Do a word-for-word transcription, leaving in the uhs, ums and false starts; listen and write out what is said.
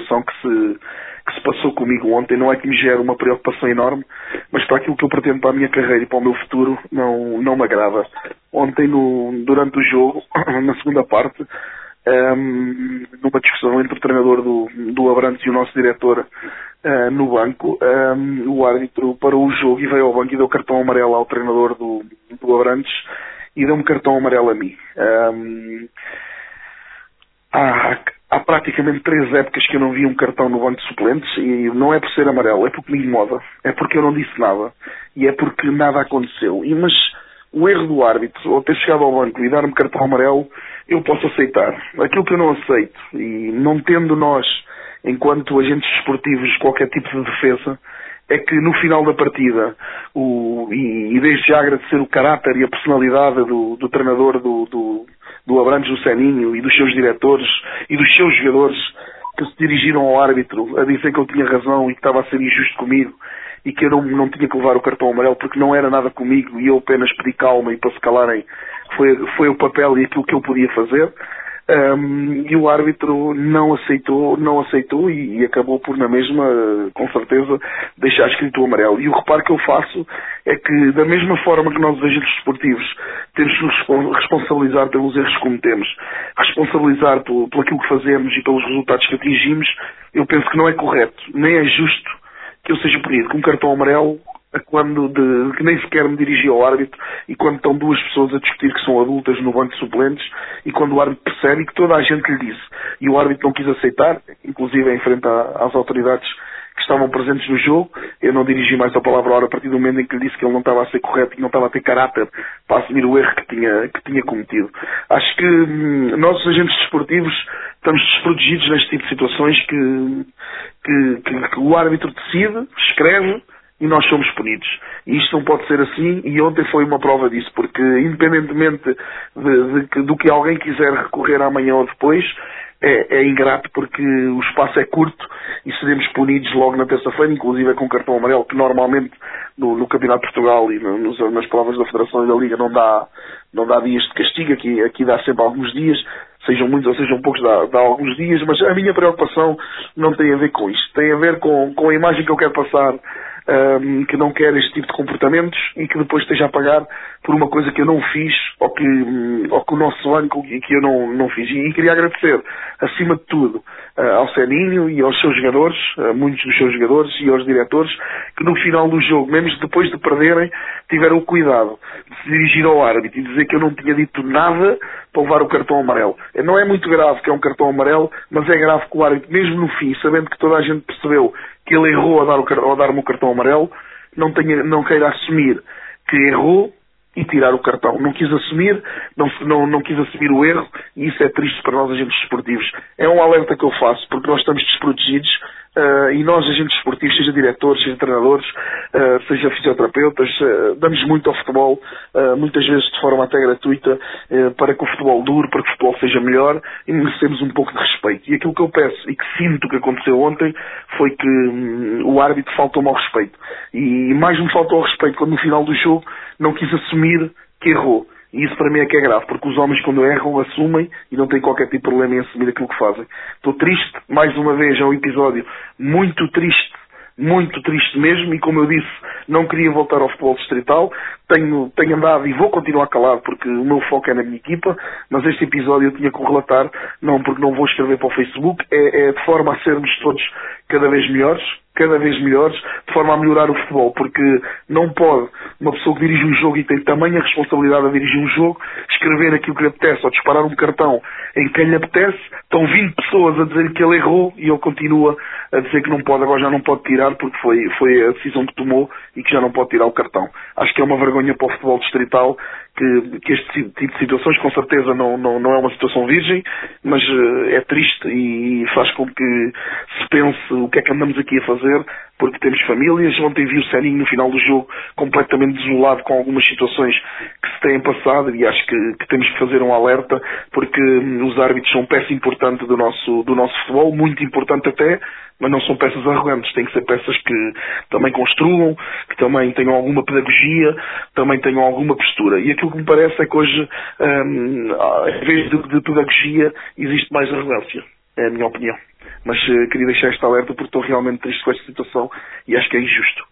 situação que se, que se passou comigo ontem não é que me gera uma preocupação enorme, mas para aquilo que eu pretendo para a minha carreira e para o meu futuro não, não me agrada. Ontem, no, durante o jogo, na segunda parte, um, numa discussão entre o treinador do, do Abrantes e o nosso diretor uh, no banco, um, o árbitro parou o jogo e veio ao banco e deu cartão amarelo ao treinador do, do Abrantes e deu-me cartão amarelo a mim. Um, há, há praticamente três épocas que eu não vi um cartão no banco de suplentes e não é por ser amarelo, é porque me incomoda, é porque eu não disse nada e é porque nada aconteceu. E, mas o erro do árbitro, ou ter chegado ao banco e dar-me cartão amarelo, eu posso aceitar. Aquilo que eu não aceito, e não tendo nós, enquanto agentes desportivos, qualquer tipo de defesa, é que no final da partida, o, e, e desde já agradecer o caráter e a personalidade do, do treinador do, do, do Abrantes, do Seninho, e dos seus diretores, e dos seus jogadores, que se dirigiram ao árbitro a dizer que eu tinha razão e que estava a ser injusto comigo, e que eu não, não tinha que levar o cartão amarelo porque não era nada comigo e eu apenas pedi calma e para se calarem foi, foi o papel e aquilo que eu podia fazer. Um, e o árbitro não aceitou, não aceitou e, e acabou por na mesma, com certeza, deixar escrito o amarelo. E o reparo que eu faço é que, da mesma forma que nós, os agentes desportivos, temos que nos responsabilizar pelos erros que cometemos, responsabilizar por, por aquilo que fazemos e pelos resultados que atingimos, eu penso que não é correto, nem é justo que eu seja punido com um cartão amarelo quando de, que nem sequer me dirigi ao árbitro e quando estão duas pessoas a discutir que são adultas no banco de suplentes e quando o árbitro percebe que toda a gente lhe disse e o árbitro não quis aceitar, inclusive em frente à, às autoridades que estavam presentes no jogo. Eu não dirigi mais a palavra à hora a partir do momento em que lhe disse que ele não estava a ser correto e não estava a ter caráter para assumir o erro que tinha, que tinha cometido. Acho que hum, nós, os agentes desportivos, estamos desprotegidos neste tipo de situações que, que, que, que o árbitro decide, escreve e nós somos punidos. E isto não pode ser assim e ontem foi uma prova disso, porque independentemente de, de, do que alguém quiser recorrer amanhã ou depois, é, é ingrato porque o espaço é curto e seremos punidos logo na terça-feira, inclusive é com cartão amarelo, que normalmente no, no Campeonato de Portugal e no, nos, nas provas da Federação e da Liga não dá, não dá dias de castigo, aqui, aqui dá sempre alguns dias, sejam muitos ou sejam poucos, dá, dá alguns dias, mas a minha preocupação não tem a ver com isto, tem a ver com, com a imagem que eu quero passar, um, que não quer este tipo de comportamentos e que depois esteja a pagar por uma coisa que eu não fiz ou que, um, ou que o nosso banco e que eu não, não fiz. E, e queria agradecer, acima de tudo, uh, ao Seninho e aos seus jogadores, uh, muitos dos seus jogadores e aos diretores, que no final do jogo, mesmo depois de perderem, tiveram o cuidado de se dirigir ao árbitro e dizer que eu não tinha dito nada para levar o cartão amarelo. Não é muito grave que é um cartão amarelo, mas é grave que o árbitro, mesmo no fim, sabendo que toda a gente percebeu que ele errou ao dar o, ao dar-me o cartão amarelo, não, tenha, não queira assumir que errou e tirar o cartão. Não quis assumir, não, não, não quis assumir o erro e isso é triste para nós agentes desportivos. É um alerta que eu faço, porque nós estamos desprotegidos uh, e nós agentes desportivos, seja diretores, seja treinadores, uh, seja fisioterapeutas, uh, damos muito ao futebol, uh, muitas vezes de forma até gratuita, uh, para que o futebol dure, para que o futebol seja melhor e merecemos um pouco de respeito. E aquilo que eu peço e que sinto que aconteceu ontem foi que um, o árbitro faltou-me ao respeito. E mais me faltou ao respeito quando no final do jogo não quis assumir que errou. E isso para mim é que é grave, porque os homens quando erram assumem e não têm qualquer tipo de problema em assumir aquilo que fazem. Estou triste, mais uma vez é um episódio muito triste, muito triste mesmo, e como eu disse, não queria voltar ao futebol distrital, tenho, tenho andado e vou continuar calado porque o meu foco é na minha equipa, mas este episódio eu tinha que o relatar, não porque não vou escrever para o Facebook, é, é de forma a sermos todos cada vez melhores, cada vez melhores, de forma a melhorar o futebol, porque não pode uma pessoa que dirige um jogo e tem tamanha responsabilidade a dirigir um jogo, escrever aquilo que lhe apetece ou disparar um cartão em quem lhe apetece, estão vinte pessoas a dizer que ele errou e ele continua a dizer que não pode, agora já não pode tirar porque foi, foi a decisão que tomou e que já não pode tirar o cartão. Acho que é uma vergonha para o futebol distrital que, que este tipo de situações com certeza não, não, não é uma situação virgem, mas uh, é triste e faz com que se pense o que é que andamos aqui a fazer, porque temos famílias. Ontem vi o Seninho no final do jogo completamente desolado com algumas situações que se têm passado e acho que, que temos que fazer um alerta, porque hum, os árbitros são peça importante do nosso, do nosso futebol, muito importante até, mas não são peças arrogantes, têm que ser peças que também construam, que também tenham alguma pedagogia, também tenham alguma postura. E aquilo que me parece é que hoje, hum, em vez de, de pedagogia, existe mais arrogância. É a minha opinião. Mas uh, queria deixar esta alerta porque estou realmente triste com esta situação e acho que é injusto.